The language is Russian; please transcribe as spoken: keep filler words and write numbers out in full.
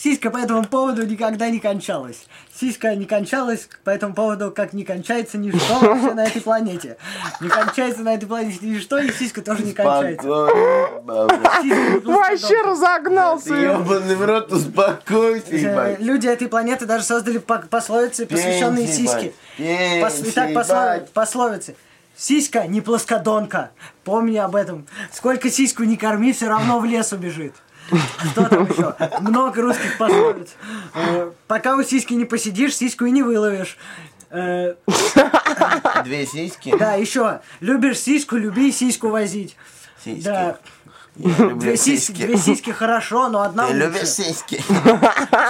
Сиська по этому поводу никогда не кончалась. Сиська не кончалась по этому поводу, как не кончается ничто вообще на этой планете. Не кончается на этой планете ничто, и сиська тоже не кончается. Вообще разогнался. Ёбаный в рот, успокойся, ебать. Люди этой планеты даже создали пословицы, посвященные сиске. Итак, пословицы. Сиська не плоскодонка. Помни об этом. Сколько сиську не корми, все равно в лес убежит. Что там еще? Много русских пословиц. Пока у сиськи не посидишь, сиську и не выловишь. Две сиськи? Да, еще. Любишь сиську, люби сиську возить. Сиськи. Да. Я люблю Две сиськи, сиськи. две сиськи хорошо, но одна Ты лучше. любишь сиськи?